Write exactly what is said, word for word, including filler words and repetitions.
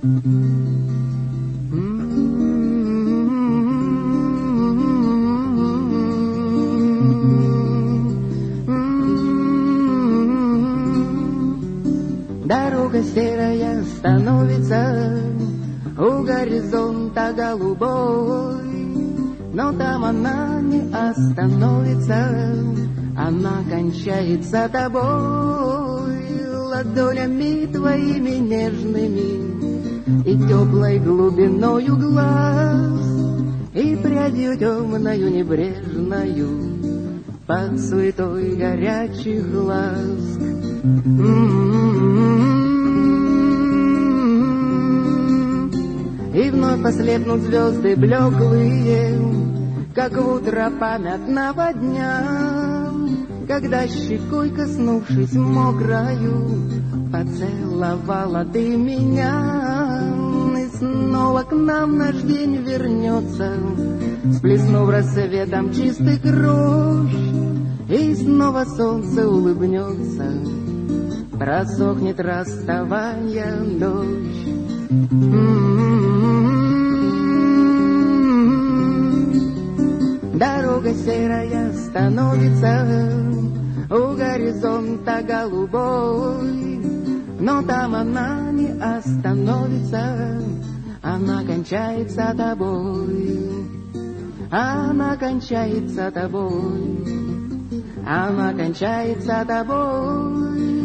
Дорога серая становится у горизонта голубой, но там она не остановится, она кончается тобой, ладонями твоими нежными и теплой глубиною глаз, и прядью темною небрежною под суетой горячих глаз. И вновь послепнут звезды блеклые, как в утро памятного дня, когда щекой, коснувшись мокрою, поцеловала ты меня. И снова к нам наш день вернется, сплеснув рассветом чистых рощ, и снова солнце улыбнется, просохнет расставания дождь. Дорога серая становится у горизонта голубой, но там она не остановится, она кончается тобой, она кончается тобой, она кончается тобой.